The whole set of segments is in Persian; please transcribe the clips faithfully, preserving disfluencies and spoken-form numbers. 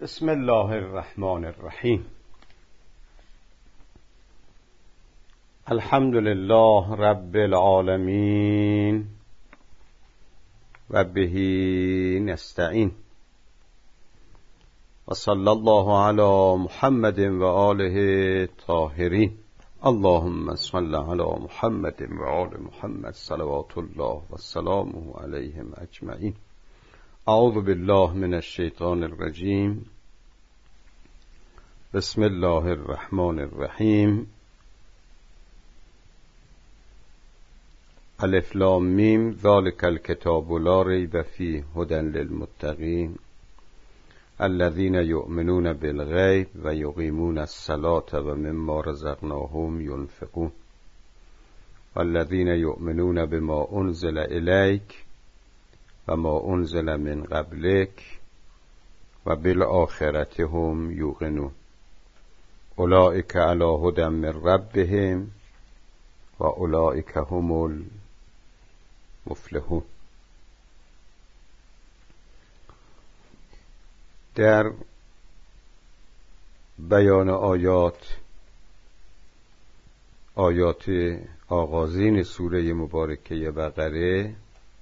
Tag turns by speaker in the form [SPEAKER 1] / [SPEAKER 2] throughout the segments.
[SPEAKER 1] بسم الله الرحمن الرحیم. الحمد لله رب العالمین و به نستعین و صلی الله علی محمد و آله طاهرین. اللهم صل علی محمد و آل محمد صلوات الله و سلامه علیهم اجمعین. اعوذ بالله من الشیطان الرجیم. بسم الله الرحمن الرحیم. الف لام میم ذلک الکتاب لا ریب فیه هدی للمتقین الذین یؤمنون بالغیب و یقیمون الصلاة و مما رزقناهم ینفقون والذین یؤمنون بما انزل الیک و ما انزل من قبلک و بالآخرة هم یوقنون اولئک علی هدی من ربهم و اولئک هم المفلحون. در بیان آیات آیات آغازین سوره مبارکه بقره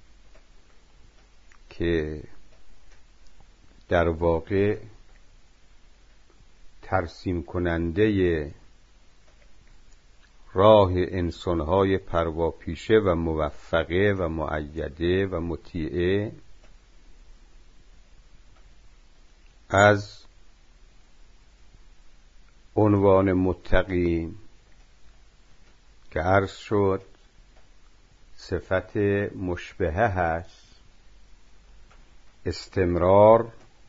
[SPEAKER 1] که در واقع ترسیم کننده راه انسانهای پرواپیشه و موفقه و مؤیده و مطیعه از عنوان متقین که عرض شد صفت مشبهه هست، استمرار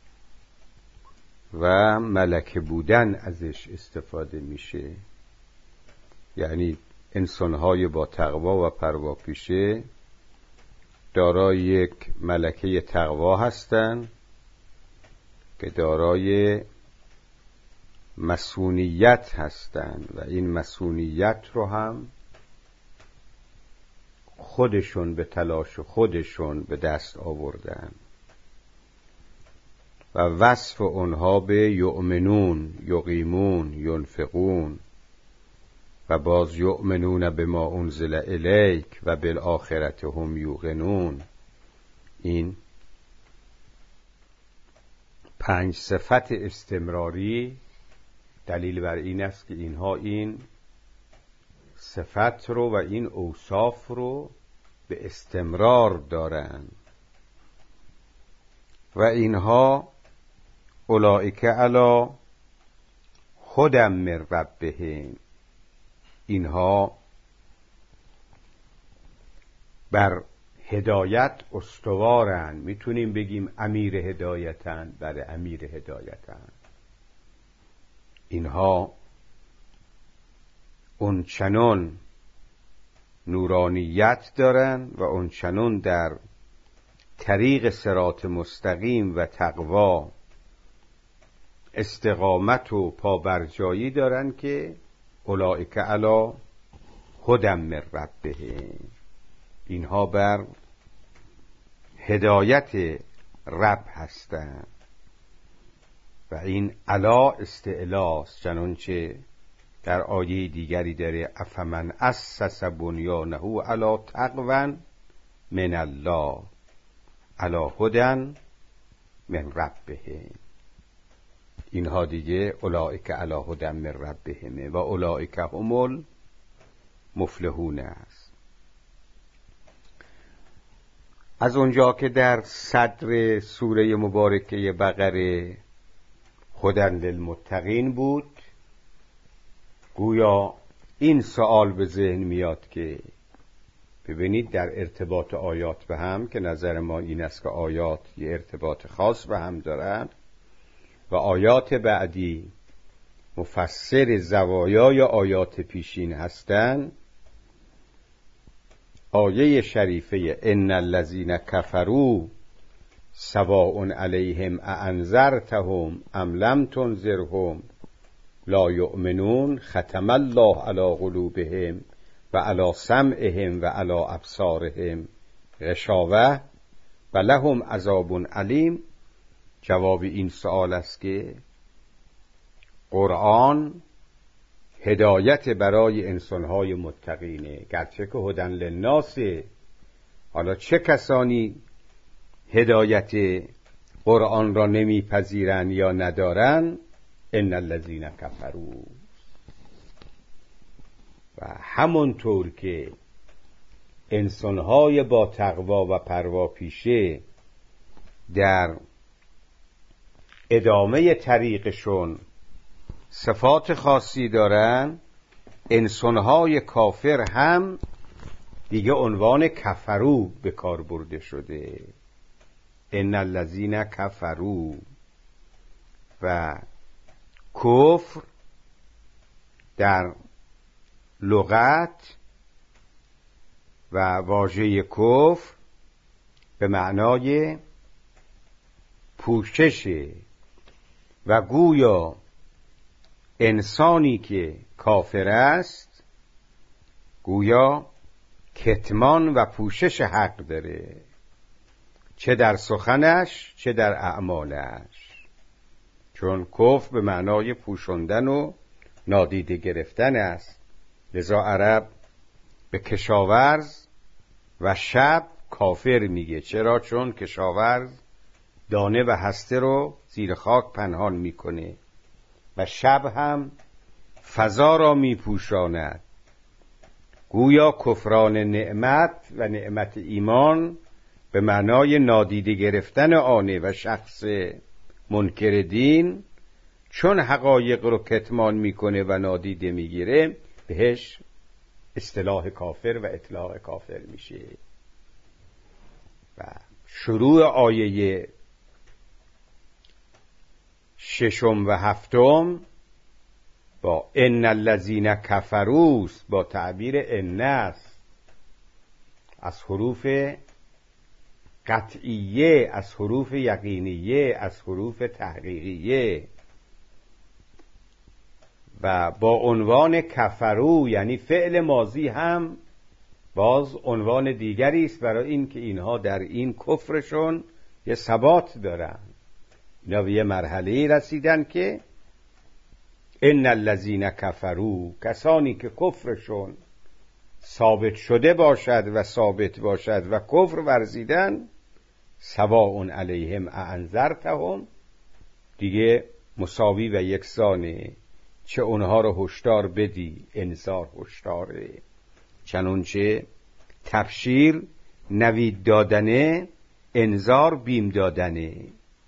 [SPEAKER 1] و ملکه بودن ازش استفاده میشه، یعنی انسانهای با تقوا و پرواپیشه دارای یک ملکه تقوا هستند که دارای مسئولیت هستند و این مسئولیت رو هم خودشون به تلاش خودشون به دست آوردن و وصف اونها به یؤمنون، یقیمون، ینفقون و باز یؤمنون بما انزل الیک و بالآخرة هم یوقنون، این پنج صفت استمراری دلیل بر این است که اینها این صفت رو و این اوصاف رو به استمرار دارند و اینها اولئک علی هدی من ربهم، اینها بر هدایت استوارن. میتونیم بگیم امیر هدایتن، بر امیر هدایتن. اینها اون چنان نورانیت دارن و اون چنان در طریق صراط مستقیم و تقوا استقامت و پابرجایی دارن که اولئک علی هدی من ربهم، اینها بر هدایت رب هستند و این علا استعلاست، چنانچه در آیه دیگری داره افمن اسس بنیانه علی تقوی من الله علی هدی من ربهم، اینها دیگه اولئک علی هدی من ربهم و اولئک هم المفلحون است. از اونجا که در صدر سوره مبارکه بقره هدی للمتقین بود، گویا این سوال به ذهن میاد که ببینید در ارتباط آیات به هم، که نظر ما این است که آیات یه ارتباط خاص به هم دارند و آیات بعدی مفسر زوایای آیات پیشین هستند. آیه شریفه ان الذین کفروا سواء علیهم اانذرتهم ام لم تنذرهم لا یؤمنون ختم الله علی قلوبهم و علی سمعهم و علی ابصارهم غشاوه و لهم عذاب علیم جواب این سوال است که قرآن هدایت برای انسانهای متقینه، گرچه که هدن للناس. حالا چه کسانی هدایت قرآن را نمیپذیرند یا ندارند؟ ان الذین کفروا. و همونطور که انسانهای با تقوا و پروا پیشه در ادامه طریقشون صفات خاصی دارن، انسانهای کافر هم دیگه عنوان کفرو به کار برده شده. ان الذین کفروا. و کفر در لغت و واژه کفر به معنای پوششه و گویا انسانی که کافر است گویا کتمان و پوشش حق داره، چه در سخنش چه در اعمالش، چون کفر به معنای پوشوندن و نادیده گرفتن است. لذا عرب به کشاورز و شب کافر میگه. چرا؟ چون کشاورز دانه و هسته رو زیر خاک پنهان میکنه و شب هم فضا را میپوشاند. گویا کفران نعمت و نعمت ایمان به معنای نادیده گرفتن آنه و شخص منکر دین چون حقایق رو کتمان میکنه و نادیده میگیره بهش اصطلاح کافر و اطلاق کافر میشه. و شروع آیه ششم و هفتم با ان الذین کفروا با تعبیر ان است، از حروف قطعیه، از حروف یقینیه، از حروف تحقیقیه و با عنوان کفرو یعنی فعل ماضی هم باز عنوان دیگری است برای این که اینها در این کفرشون یه ثبات دارن. اینا به یه مرحله رسیدن که ان الذین کفروا، کسانی که کفرشون ثابت شده باشد و ثابت باشد و کفر ورزیدن، سواء علیهم اانذرتهم، دیگه مساوی و یکسانه، چه اونها رو هشدار بدی، انذار هشداره، چنانچه تبشیر نوید دادنه، انذار بیم دادنه.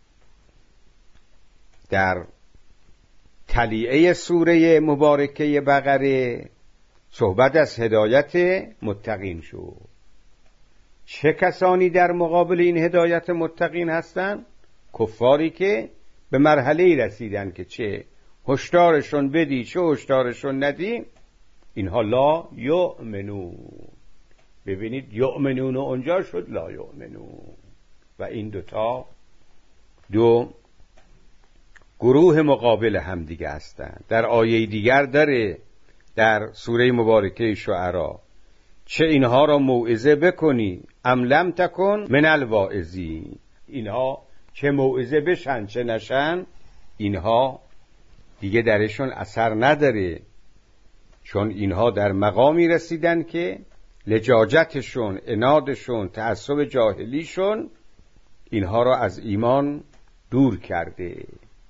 [SPEAKER 1] در تلیعه سوره مبارکه بقره صحبت از هدایت متقین شد. چه کسانی در مقابل این هدایت متقین هستند؟ کفاری که به مرحله رسیدن که چه هشدارشون بدی چه هشدارشون ندی، اینها لا یؤمنون. ببینید یؤمنون اونجا شد لا یؤمنون. و این دوتا دو گروه مقابل هم دیگه هستند. در آیه دیگر داره در سوره مبارکه شعرا چه اینها را موعظه بکنی ام لم تکن من الواعظین، اینها چه موعظه بشن چه نشن اینها دیگه درشون اثر نداره، چون اینها در مقامی رسیدن که لجاجتشون، عنادشون، تعصب جاهلیشون اینها را از ایمان دور کرده.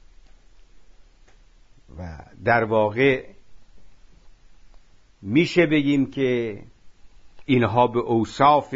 [SPEAKER 1] و در واقع میشه بگیم که اینها به اوصاف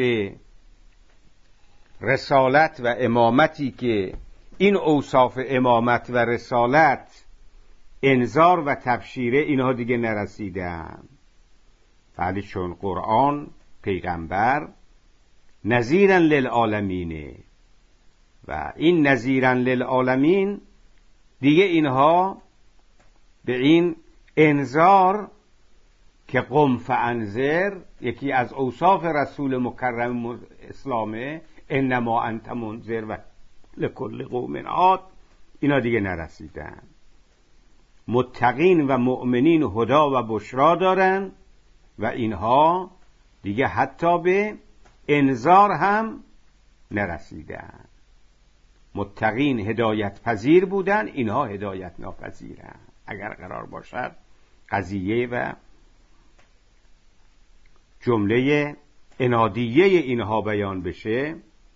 [SPEAKER 1] رسالت و امامتی که این اوصاف امامت و رسالت انذار و تبشیره اینها دیگه نرسیدن. بله، چون قرآن پیغمبر نذیرا للعالمینه و این نذیرا للعالمین دیگه اینها به این انذار که قم فانذر، یکی از اوصاف رسول مکرم اسلامه، انما انت منذر و لکل قوم عاد، اینا دیگه نرسیدن. متقین و مؤمنین هدا و بشرا دارن و اینها دیگه حتی به انذار هم نرسیدن. متقین هدایت پذیر بودن، اینها هدایت ناپذیرن. اگر قرار باشد قضیه و جمله انادیه اینها بیان بشه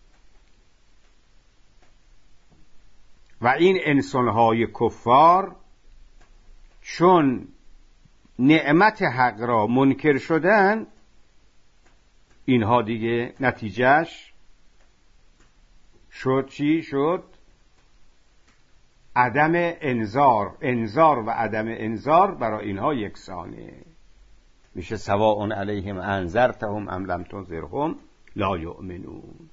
[SPEAKER 1] و این انسانهای کفار چون نعمت حق را منکر شدن، اینها دیگه نتیجهش شد چی شد؟ عدم انذار. انذار و عدم انذار برای اینها یکسانه. میشه سواء علیهم انذرتهم ام لم تنذرهم لا یؤمنون.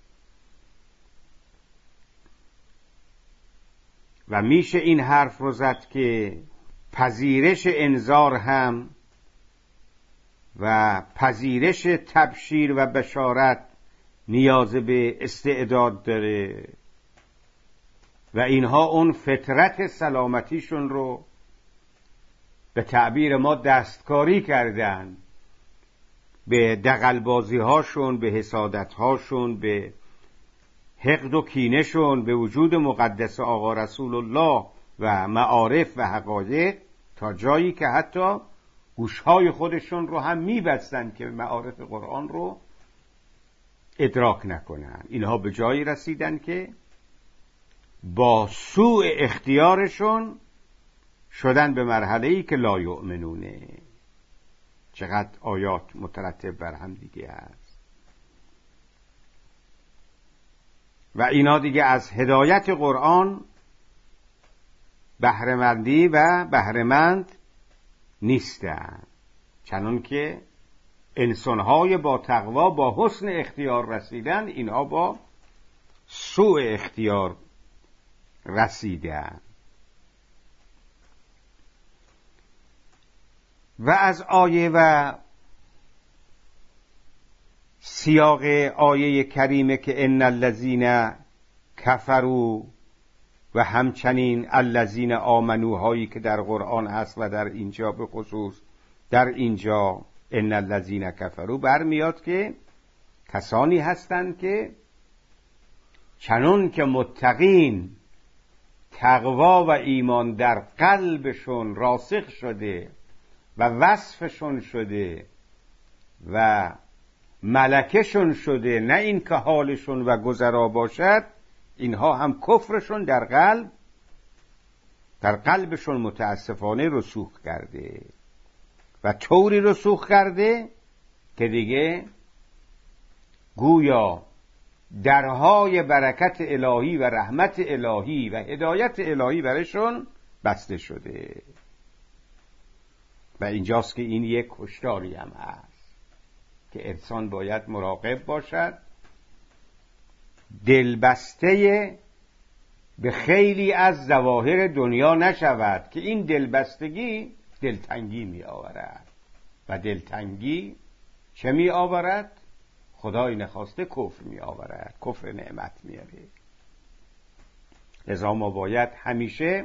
[SPEAKER 1] و میشه این حرف رو زد که پذیرش انذار هم و پذیرش تبشیر و بشارت نیاز به استعداد داره و اینها اون فطرت سلامتیشون رو به تعبیر ما دستکاری کردن، به دغلبازی هاشون، به حسادت هاشون، به حقد و کینهشون به وجود مقدس آقا رسول الله و معارف و حقایق، تا جایی که حتی گوشهای خودشون رو هم میبستن که معارف قرآن رو ادراک نکنن. اینها به جایی رسیدن که با سوء اختیارشون شدن به مرحله‌ای که لا یؤمنونه. چقدر آیات مترتب بر هم دیگه است و اینا دیگه از هدایت قرآن بهره‌مندی و بهره‌مند نیستن، چنان که انسان‌های با تقوا با حسن اختیار رسیدن، اینها با سوء اختیار رسیدن. و از آیه و سیاق آیه کریمه که ان الذین کفروا و همچنین الذین آمنوا هایی که در قرآن هست و در اینجا به خصوص در اینجا ان الذین کفروا برمیاد که کسانی هستند که چنون که متقین تقوا و ایمان در قلبشون راسخ شده و وصفشون شده و ملکشون شده، نه این که حالشون و گذرا باشد، اینها هم کفرشون در قلب در قلبشون متاسفانه رسوخ کرده و طوری رسوخ کرده که دیگه گویا درهای برکت الهی و رحمت الهی و هدایت الهی برشون بسته شده. و اینجاست که این یک هشداری هم هست که انسان باید مراقب باشد دلبسته به خیلی از ظواهر دنیا نشود که این دلبستگی دلتنگی می آورد و دلتنگی چه می آورد؟ خدای نخواسته کفر می آورد، کفر نعمت میاره. لذا ما باید همیشه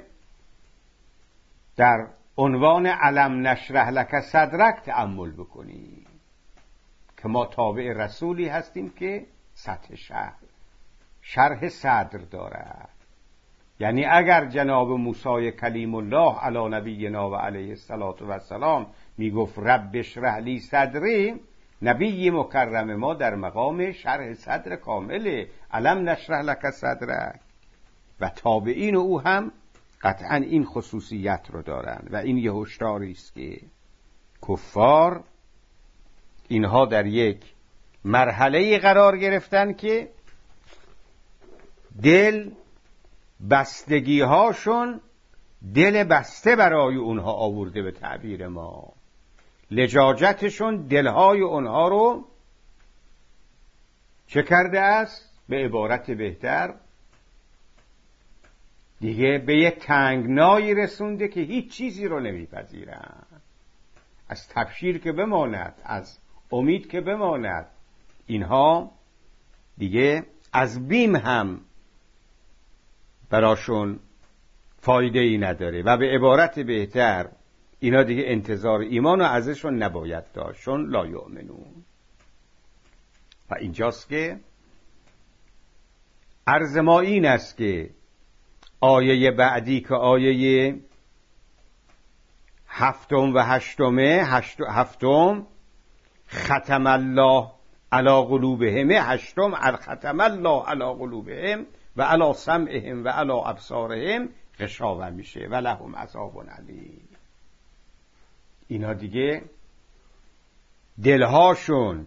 [SPEAKER 1] در عنوان علم نشرح لک صدرک تأمل بکنیم که ما تابع رسولی هستیم که سطح شرح شرح صدر دارد. یعنی اگر جناب موسی کلیم الله علی نبینا و علیه الصلاة و السلام میگفت رب اشرح لی صدری، نبی مکرم ما در مقام شرح صدر کامله، علم نشرح لک صدرک، و تابعین او هم قطعا این خصوصیت رو دارن و این یه هشداری است که کفار اینها در یک مرحله قرار گرفتن که دل بستگی هاشون دل بسته برای اونها آورده، به تعبیر ما لجاجتشون دلهای اونها رو چه کرده است؟ به عبارت بهتر دیگه به یه تنگنایی رسونده که هیچ چیزی رو نمیپذیرن، از تبشیر که بماند، از امید که بماند، اینها دیگه از بیم هم براشون فایده ای نداره و به عبارت بهتر اینا دیگه انتظار ایمان و ازشون نباید داشت، چون لا یؤمنون. و اینجاست که عرض ما این است که آیه بعدی که آیه هفتم و هشتمه هشت هفتم ختم الله علی قلوبهم، هشتم ختم الله علی قلوبهم و علی سمعهم و علی ابصارهم غشاوه میشه و لهم عذاب علیم. اینا دیگه دلهاشون،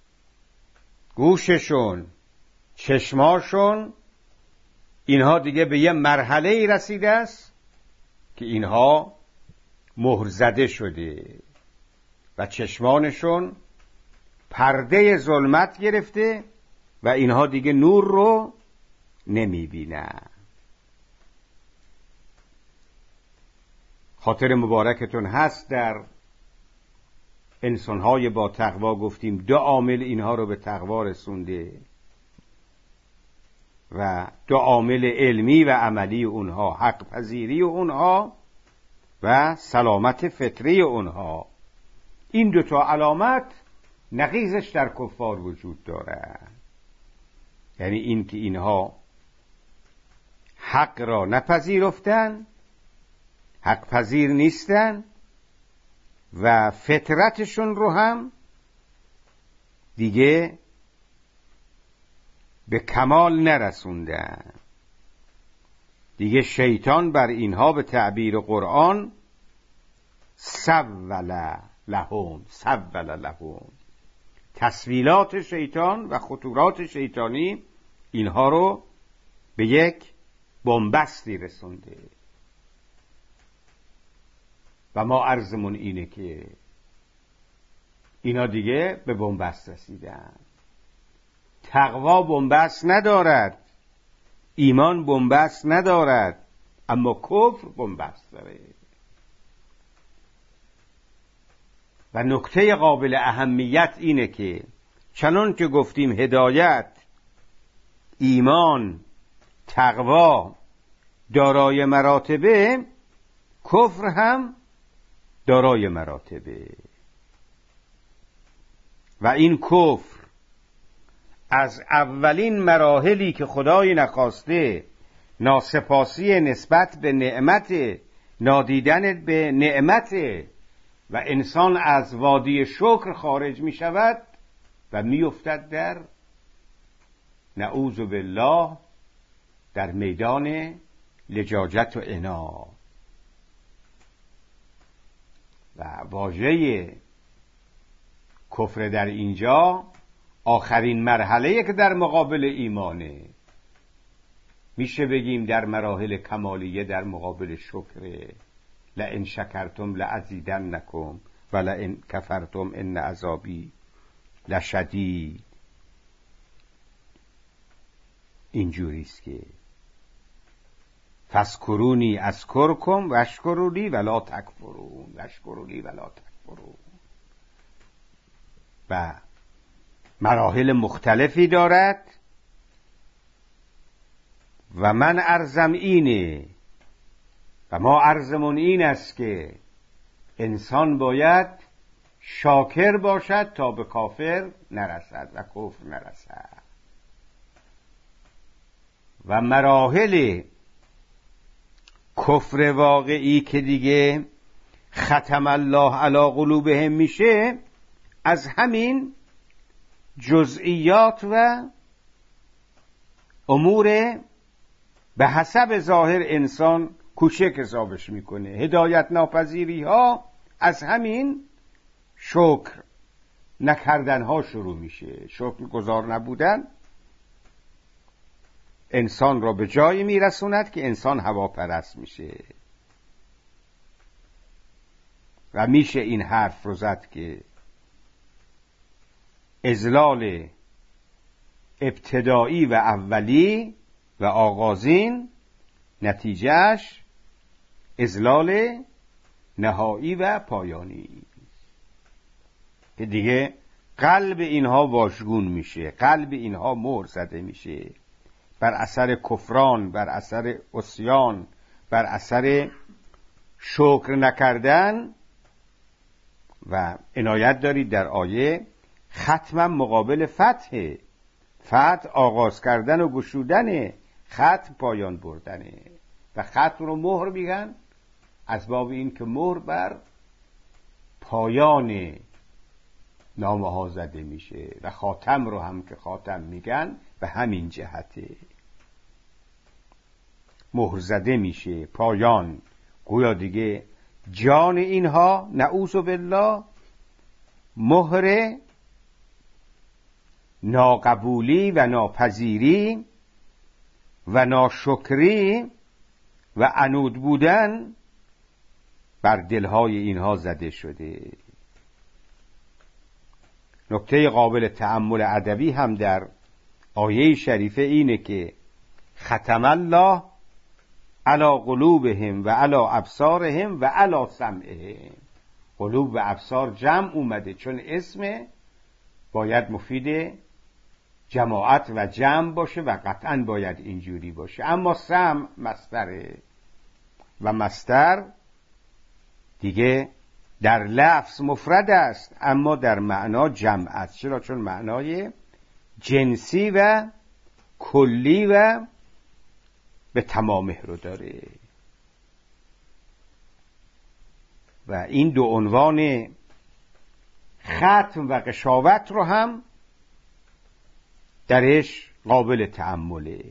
[SPEAKER 1] گوششون، چشماشون، اینها دیگه به یه مرحله ای رسیده است که اینها مهر زده شده و چشمانشون پرده ظلمت گرفته و اینها دیگه نور رو نمی بینن. خاطر مبارکتون هست در انسانهای با تقوا گفتیم دو عامل اینها رو به تقوا رسونده و دو عامل علمی و عملی اونها، حق پذیری اونها و سلامت فطری اونها. این دو تا علامت نقیضش در کفار وجود داره، یعنی این که اینها حق را نپذیرفتن، حق پذیر نیستن و فطرتشون رو هم دیگه به کمال نرسوندن. دیگه شیطان بر اینها به تعبیر قرآن سول لهم، سول لهم، تسویلات شیطان و خطورات شیطانی اینها رو به یک بنبستی رسونده و ما عرضمون اینه که اینا دیگه به بنبست رسیدن. تقوا بنبست ندارد، ایمان بنبست ندارد، اما کفر بنبست داره. و نکته قابل اهمیت اینه که چنان که گفتیم هدایت، ایمان، تقوا دارای مراتبه، کفر هم دارای مراتبه و این کفر از اولین مراحلی که خدای نخواسته، ناسپاسی نسبت به نعمت، نادیدن به نعمت و انسان از وادی شکر خارج می شود و می افتد در نعوذ بالله در میدان لجاجت و عنا. و واژه کفر در اینجا آخرین مرحله که در مقابل ایمانه، میشه بگیم در مراحل کمالیه در مقابل شکره. لئن شکرتم لازیدنکم و لئن کفرتم ان عذابی لشدید. اینجوریست که فذکرونی اذکرکم واشکرونی ولا تکفرون، واشکرونی ولا تکفرون. و مراحل مختلفی دارد و من عرضم اینه و ما عرضمون این است که انسان باید شاکر باشد تا به کافر نرسد و کفر نرسد. و مراحل کفر واقعی که دیگه ختم الله علی قلوبهم میشه، از همین جزئیات و امور به حسب ظاهر انسان کوچک حسابش میکنه. هدایت ناپذیری ها از همین شکر نکردن ها شروع میشه. شکر گزار نبودن انسان را به جایی میرسوند که انسان هواپرست میشه و میشه این حرف رو زد که اذلال ابتدایی و اولی و آغازین نتیجهش اذلال نهایی و پایانی که دیگه قلب اینها واژگون میشه، قلب اینها مهر زده میشه بر اثر کفران، بر اثر عصیان، بر اثر شکر نکردن. و عنایت دارید در آیه ختم مقابل فتح فتح آغاز کردن و گشودن، ختم پایان بردنه. و ختم رو مهر میگن از باب این که مهر بر پایان نامه ها زده میشه، و خاتم رو هم که خاتم میگن به همین جهته، مهر زده میشه، پایان. گویا دیگه جان اینها نعوذ بالله مهر ناقبولی و ناپذیری و ناشکری و عنود بودن بر دلهای اینها زده شده. نکته قابل تأمل ادبی هم در آیه شریفه اینه که ختم الله علی قلوبهم و علی ابصارهم و علی سمعهم. قلوب و ابصار جمع اومده چون اسم باید مفید جماعت و جمع باشه و قطعا باید اینجوری باشه. اما سمع مصدره و مصدر دیگه در لفظ مفرد است اما در معنا جمع است. چرا؟ چون معنای جنسی و کلی و به تمامه رو داره. و این دو عنوان ختم و قشاوت رو هم درش قابل تأمله.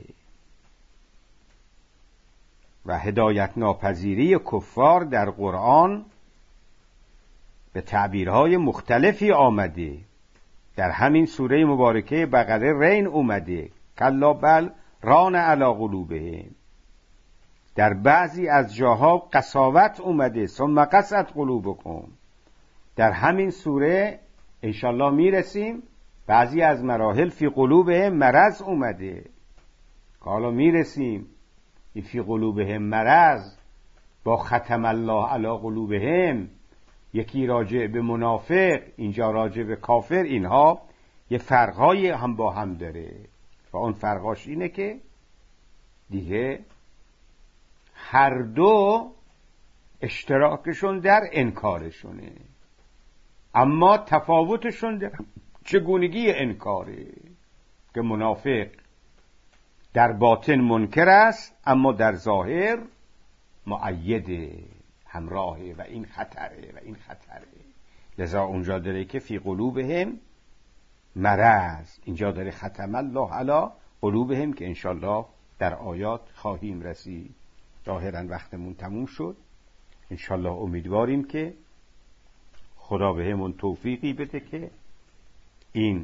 [SPEAKER 1] و هدایت ناپذیری کفار در قرآن به تعبیرهای مختلفی آمده. در همین سوره مبارکه بقره رین اومده کلا بل ران علی قلوبهم. در بعضی از جاها قساوت اومده ثم قست قلوبکم. در همین سوره انشالله میرسیم بعضی از مراحل فی قلوبهم مرض اومده. حالا میرسیم این فی قلوبهم مرض با ختم الله علی قلوبهم، یکی راجع به منافق اینجا راجع به کافر، اینها یه فرقای هم با هم داره. و اون فرقاش اینه که دیگه هر دو اشتراکشون در انکارشونه، اما تفاوتشون در چگونگی انکاره که منافق در باطن منکر است اما در ظاهر مؤید همراهه و این خطره و این خطره. لذا اونجا داره که فی قلوبهم مرض، اینجا داره ختم الله علی قلوبهم که انشالله در آیات خواهیم رسید. ظاهرا وقتمون تموم شد. انشالله امیدواریم که خدا به همون توفیقی بده که این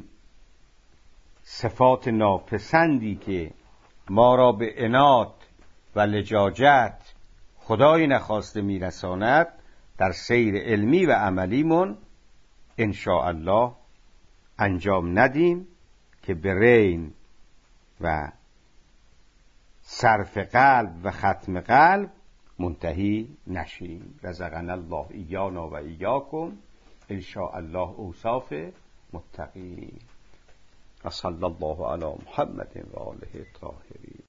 [SPEAKER 1] صفات ناپسندی که ما را به عناد و لجاجت خدای نخواسته میرساند در سیر علمی و عملیمون ان شاء الله انجام ندیم که به رین و صرف قلب و ختم قلب منتهی نشیم. رزقنا الله ایانا و ایاکم ان شاء الله اوصاف متقین. صلی الله علی محمد و آله الطاهرین.